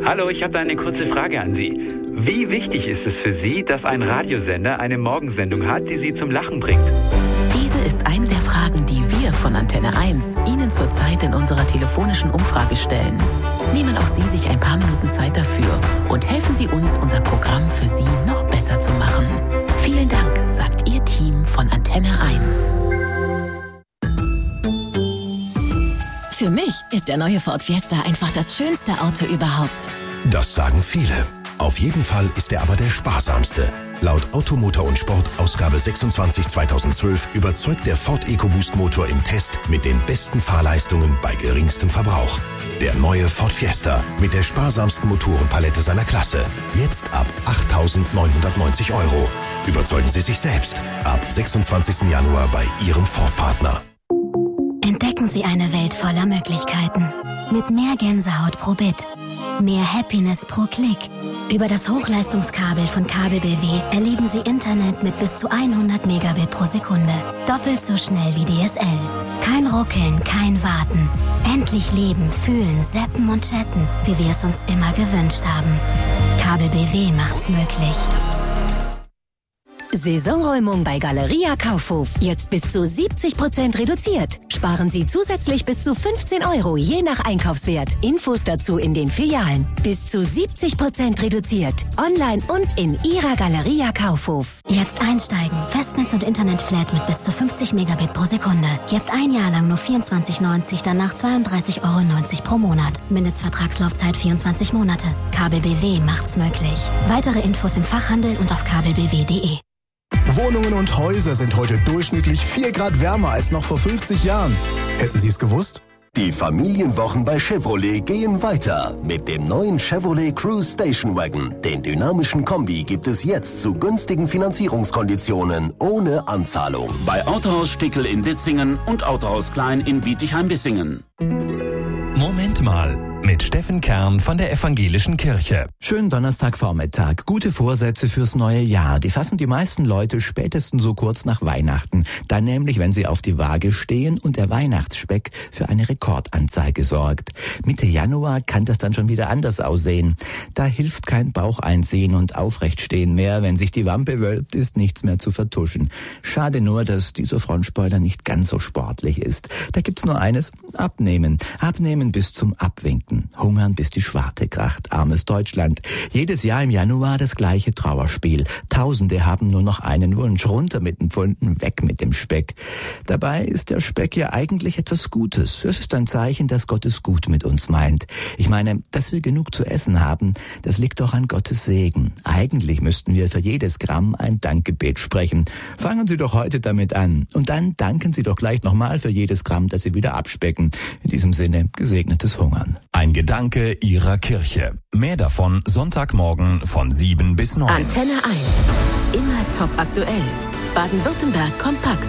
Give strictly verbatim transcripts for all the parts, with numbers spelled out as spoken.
Hallo, ich habe da eine kurze Frage an Sie. Wie wichtig ist es für Sie, dass ein Radiosender eine Morgensendung hat, die Sie zum Lachen bringt? Diese ist eine der Fragen, die wir von Antenne eins Ihnen zurzeit in unserer telefonischen Umfrage stellen. Nehmen auch Sie sich ein paar Minuten Zeit dafür und helfen Sie uns, unser Programm für Sie noch besser zu machen. Vielen Dank, sagt Ihr Team von Antenne eins. Für mich ist der neue Ford Fiesta einfach das schönste Auto überhaupt. Das sagen viele. Auf jeden Fall ist er aber der sparsamste. Laut Automotor und Sport Ausgabe sechsundzwanzig zweitausendzwölf überzeugt der Ford EcoBoost Motor im Test mit den besten Fahrleistungen bei geringstem Verbrauch. Der neue Ford Fiesta mit der sparsamsten Motorenpalette seiner Klasse. Jetzt ab achttausendneunhundertneunzig Euro. Überzeugen Sie sich selbst. Ab sechsundzwanzigsten Januar bei Ihrem Ford-Partner. Entdecken Sie eine Welt voller Möglichkeiten. Mit mehr Gänsehaut pro Bit. Mehr Happiness pro Klick. Über das Hochleistungskabel von Kabel B W erleben Sie Internet mit bis zu hundert Megabit pro Sekunde. Doppelt so schnell wie D S L. Kein Ruckeln, kein Warten. Endlich leben, fühlen, zappen und chatten, wie wir es uns immer gewünscht haben. Kabel B W macht's möglich. Saisonräumung bei Galeria Kaufhof. Jetzt bis zu siebzig Prozent reduziert. Sparen Sie zusätzlich bis zu fünfzehn Euro je nach Einkaufswert. Infos dazu in den Filialen. Bis zu siebzig Prozent reduziert. Online und in Ihrer Galeria Kaufhof. Jetzt einsteigen. Festnetz und Internetflat mit bis zu fünfzig Megabit pro Sekunde. Jetzt ein Jahr lang nur vierundzwanzig neunzig, danach zweiunddreißig Euro neunzig pro Monat. Mindestvertragslaufzeit vierundzwanzig Monate. Kabel B W macht's möglich. Weitere Infos im Fachhandel und auf kabel b w punkt d e. Wohnungen und Häuser sind heute durchschnittlich vier Grad wärmer als noch vor fünfzig Jahren. Hätten Sie es gewusst? Die Familienwochen bei Chevrolet gehen weiter. Mit dem neuen Chevrolet Cruze Station Wagon. Den dynamischen Kombi gibt es jetzt zu günstigen Finanzierungskonditionen ohne Anzahlung. Bei Autohaus Stickel in Ditzingen und Autohaus Klein in Bietigheim-Bissingen. Moment mal. Mit Steffen Kern von der Evangelischen Kirche. Schönen Donnerstagvormittag. Gute Vorsätze fürs neue Jahr. Die fassen die meisten Leute spätestens so kurz nach Weihnachten. Dann nämlich, wenn sie auf die Waage stehen und der Weihnachtsspeck für eine Rekordanzeige sorgt. Mitte Januar kann das dann schon wieder anders aussehen. Da hilft kein Bauch einziehen und Aufrechtstehen mehr. Wenn sich die Wampe wölbt, ist nichts mehr zu vertuschen. Schade nur, dass dieser Frontspoiler nicht ganz so sportlich ist. Da gibt's nur eines: Abnehmen. Abnehmen bis zum Abwinken. Hungern, bis die Schwarte kracht. Armes Deutschland. Jedes Jahr im Januar das gleiche Trauerspiel. Tausende haben nur noch einen Wunsch: runter mit den Pfunden, weg mit dem Speck. Dabei ist der Speck ja eigentlich etwas Gutes. Es ist ein Zeichen, dass Gott es gut mit uns meint. Ich meine, dass wir genug zu essen haben, das liegt doch an Gottes Segen. Eigentlich müssten wir für jedes Gramm ein Dankgebet sprechen. Fangen Sie doch heute damit an. Und dann danken Sie doch gleich nochmal für jedes Gramm, das Sie wieder abspecken. In diesem Sinne, gesegnetes Hungern. Ein Gedanke Ihrer Kirche. Mehr davon Sonntagmorgen von sieben bis neun. Antenne eins. Immer top aktuell. Baden-Württemberg kompakt.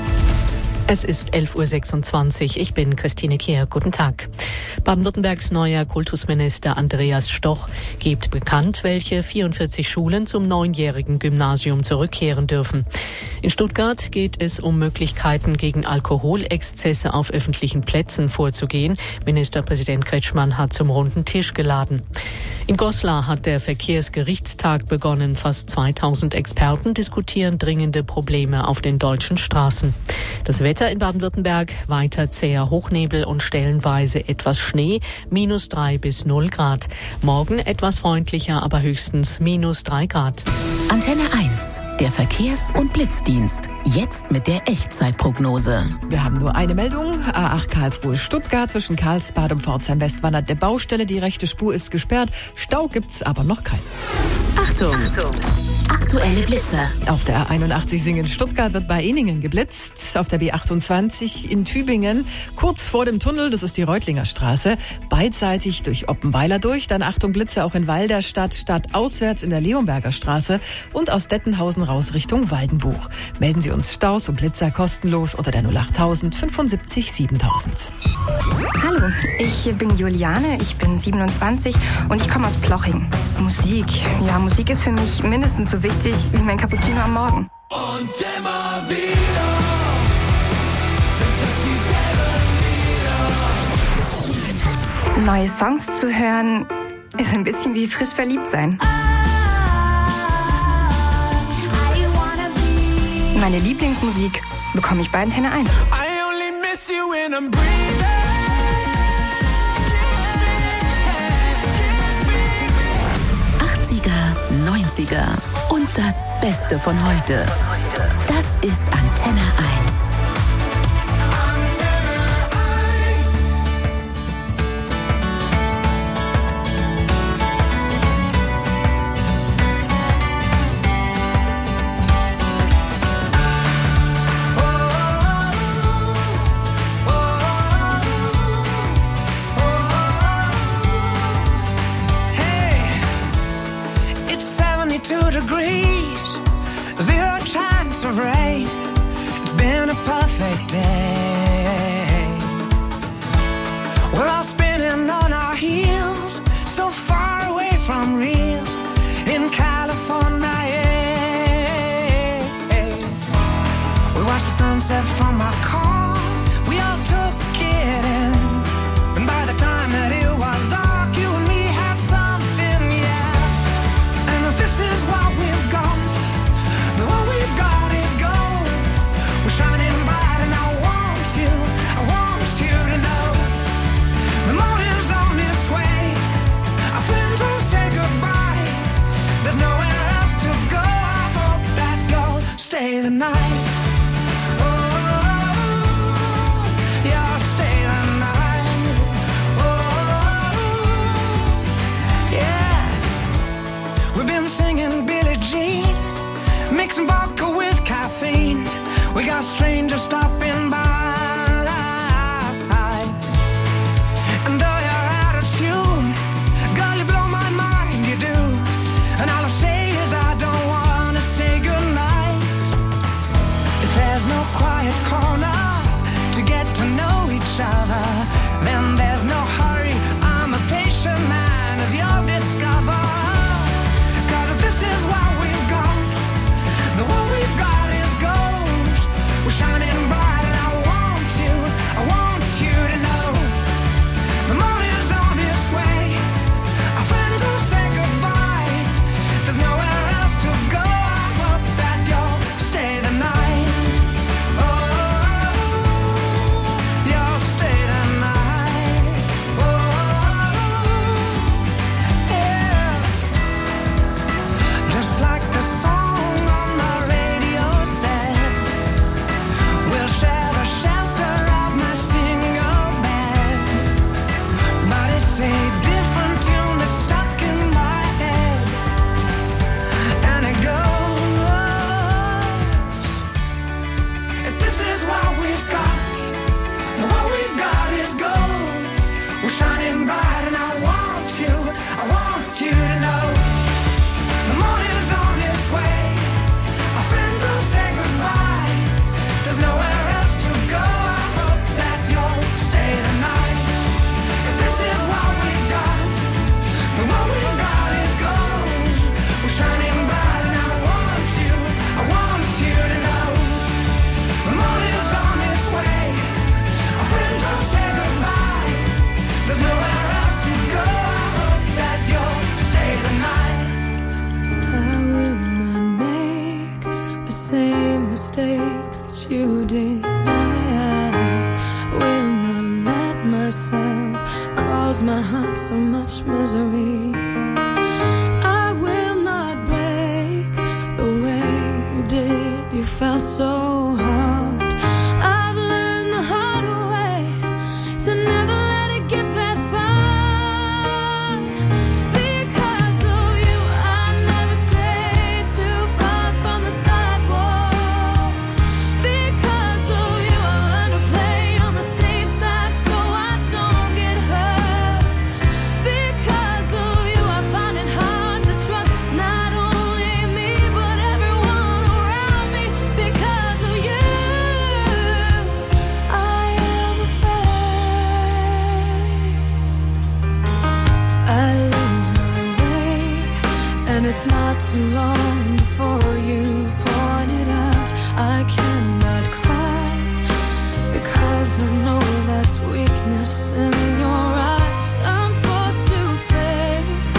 Es ist elf Uhr sechsundzwanzig. Ich bin Christine Kehr. Guten Tag. Baden-Württembergs neuer Kultusminister Andreas Stoch gibt bekannt, welche vierundvierzig Schulen zum neunjährigen Gymnasium zurückkehren dürfen. In Stuttgart geht es um Möglichkeiten, gegen Alkoholexzesse auf öffentlichen Plätzen vorzugehen. Ministerpräsident Kretschmann hat zum runden Tisch geladen. In Goslar hat der Verkehrsgerichtstag begonnen. Fast zweitausend Experten diskutieren dringende Probleme auf den deutschen Straßen. Das Wetter in Baden-Württemberg: weiter zäher Hochnebel und stellenweise etwas Schnee, minus drei bis null Grad. Morgen etwas freundlicher, aber höchstens minus drei Grad. Antenne eins, der Verkehrs- und Blitzdienst. Jetzt mit der Echtzeitprognose. Wir haben nur eine Meldung. A acht Karlsruhe-Stuttgart zwischen Karlsbad und Pforzheim-West wandert eine Baustelle. Die rechte Spur ist gesperrt. Stau gibt's aber noch keinen. Achtung! Achtung. Aktuelle Blitzer. Auf der A einundachtzig Singen-Stuttgart wird bei Eningen geblitzt. Auf der B achtundzwanzig in Tübingen kurz vor dem Tunnel, das ist die Reutlinger Straße, beidseitig durch Oppenweiler durch. Dann Achtung Blitze auch in Walderstadt, stadtauswärts in der Leonberger Straße und aus Dettenhausen raus Richtung Waldenbuch. Melden Sie uns Staus und Blitzer kostenlos unter der null achttausend fünfundsiebzig siebentausend. Hallo, ich bin Juliane, ich bin siebenundzwanzig und ich komme aus Ploching. Musik, ja, Musik ist für mich mindestens so wichtig wie mein Cappuccino am Morgen. Und immer wieder sind es dieselben Lieder. Neue Songs zu hören, ist ein bisschen wie frisch verliebt sein. Meine Lieblingsmusik bekomme ich bei Antenne eins. achtziger, neunziger und das Beste von heute. Das ist Antenne eins. Degrees, zero chance of rain. It's been a perfect day. We're all spinning on our heels, so far away from real in California. Yeah. We watched the sunset from our car. We all took it in, and by the time that it was dark, you and me had something, yeah. And if this is what we've got, the what we've got is gold. We're shining bright, and I want you, I want you to know the morning's on its way. Our friends will say goodbye. There's nowhere else to go. I hope that you'll stay the night. Mixing vodka with caffeine. We got strangers stopping by. And though you're out of tune, girl, you blow my mind, you do. And all I say is I don't wanna say goodnight. If there's no quiet corner to get to know each other, then there's no hurry. I'm a patient man, as you'll discover. Cause if this is what we've got, the what we've got is gold. We're shining bright, and I want you, I want you to know the morning's on its way. Our friends will say goodbye. There's nowhere else to go. I hope that you'll stay the night. Oh, you'll stay the night. Oh, yeah. Just like the song mistakes that you did. I will not let myself cause my heart so much misery. I will not break the way you did. You felt so hard. I've learned the hard way to never let it get that far. Because of you, I never stray too far from the sidewalk. Because of you, I learned to play on the safe side so I don't get hurt. Because of you, I find it hard to trust not only me but everyone around me. Because of you, I am afraid I lose my way, and it's not too long before you point it out. I cannot cry because I know that's weakness in your eyes. I'm forced to fake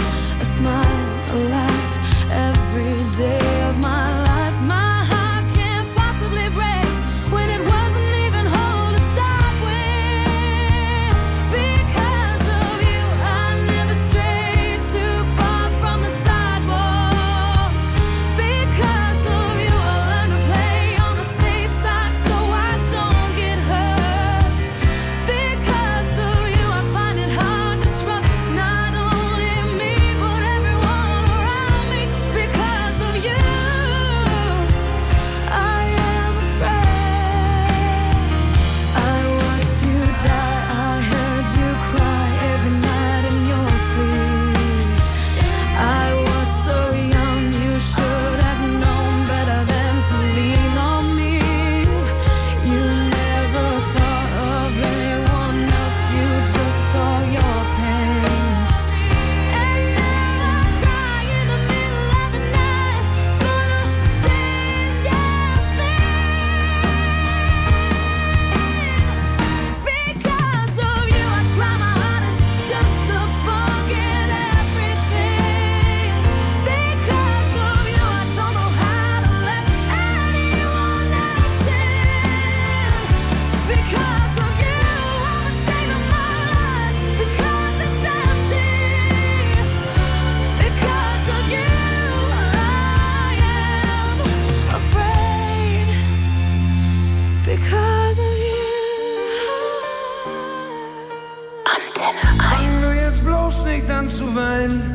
Fang du jetzt bloß nicht an zu weinen.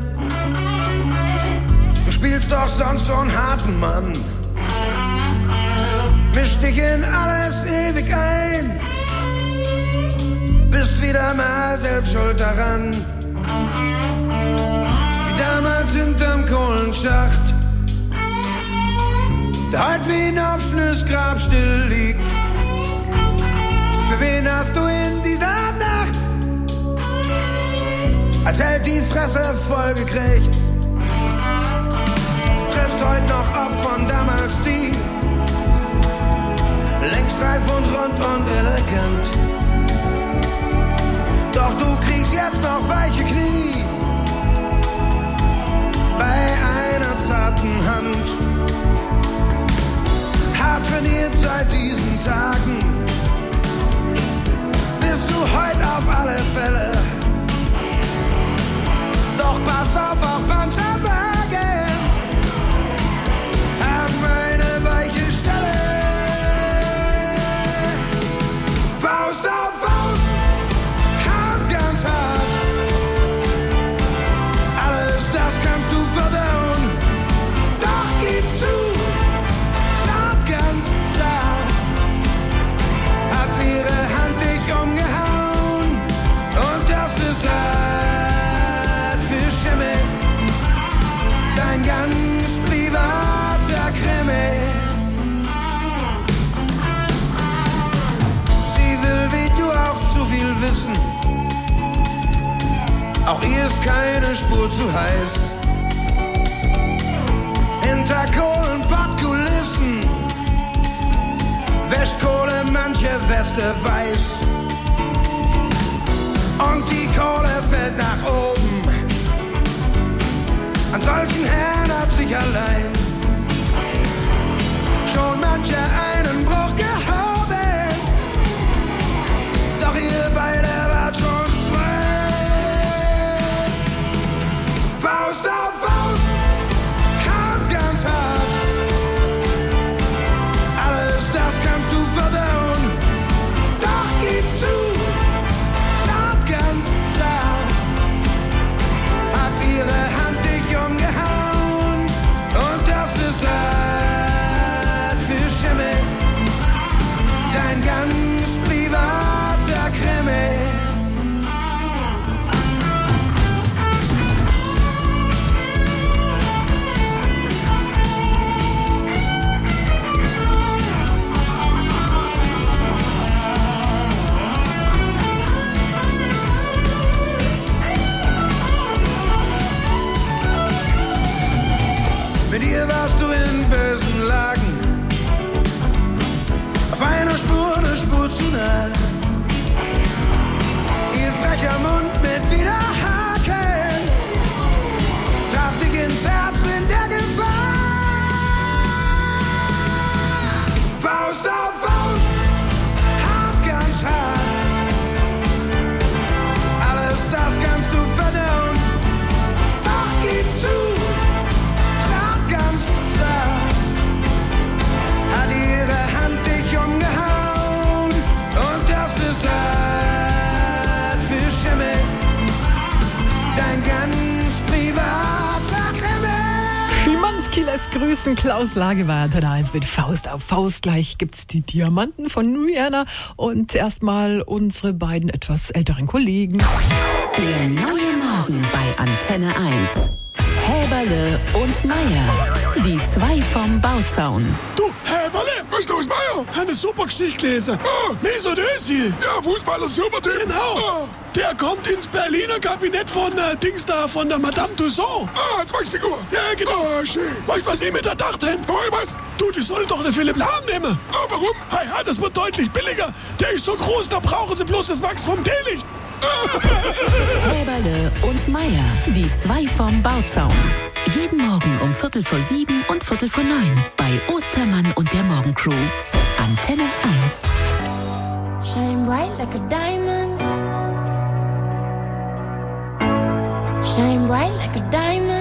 Du spielst doch sonst so einen harten Mann. Misch dich in alles ewig ein. Bist wieder mal selbst schuld daran. Wie damals hinterm Kohlenschacht, der heute wie ein offenes Grab still liegt. Für wen hast du in dieser Nacht als Held die Fresse voll gekriegt? Triffst heute noch oft von damals die, längst reif und rund und elegant. Doch du kriegst jetzt noch weiche Knie bei einer zarten Hand. Hart trainiert seit diesen Tagen, bist du heut auf alle Fälle. Doch pass auf, auch Panzerwagen haben eine weiche Stelle. Faust auf Faust, hart, ganz hart. Alles das kannst du verdauen. Doch gib zu, zart, ganz zart, hat ihre Hand dich umgehauen. Und das ist hart für Schimmel, dein ganz privater Krimi. Sie will wie du auch zu viel wissen, auch ihr ist keine Spur zu heiß. Hinter Kohlenpottkulissen wäscht Kohle manche Weste weiß. Und die Kohle fällt nach oben. An solchen Herren hat sich allein schon mancher einen Bruch gehoben. Doch ihr beide wart schon frei. Faust auf Faust, hart, ganz hart. Alles das kannst du verdauen. Doch gib zu, zart, ganz zart, hat ihre Hand dich umgehauen. Und das ist hart für Schimmel, dein ganz privater Krimi. Mit ihr warst du in bösen Lagen, auf einer Spur, eine Spur zu nah. Ihr frecher Mund mit Widerhaken traf dich ins Herz in der Gefahr. Faust auf Faust, hart, ganz hart. Alles das kannst du verdauen. Doch gib zu, ganz zart, hat ihre Hand dich umgehauen. Und das ist hart für Schimmel, dein ganz privater Krimi. Schimanski lässt grüßen. Klaus Lage war Antenne eins mit Faust auf Faust. Gleich gibt's die Diamanten von Rihanna. Und erstmal unsere beiden etwas älteren Kollegen. Der neue Morgen bei Antenne eins. Häberle und Meier, die zwei vom Bauzaun. Du, Häberle, was ist los, Meier? Eine super Geschichte gelesen. Oh, Mesut Özil. Ja, Fußballer, super Typ. Genau. Oh. Der kommt ins Berliner Kabinett von äh, Dings da, von der Madame Tussauds. Ah, als Wachsfigur. Ja, genau. Oh, schön. Weißt du, was ich mir da dachte? Oh, was? Du, die sollen doch den Philipp Lahm nehmen. Oh, warum? Hey, ja, das wird deutlich billiger. Der ist so groß, da brauchen sie bloß das Wachs vom Teelicht. Häberle und Meier, die zwei vom Bauzaun. Jeden Morgen um Viertel vor sieben und Viertel vor neun bei Ostermann und der Morgencrew. Antenne eins. Shine bright like a diamond. Shine bright like a diamond.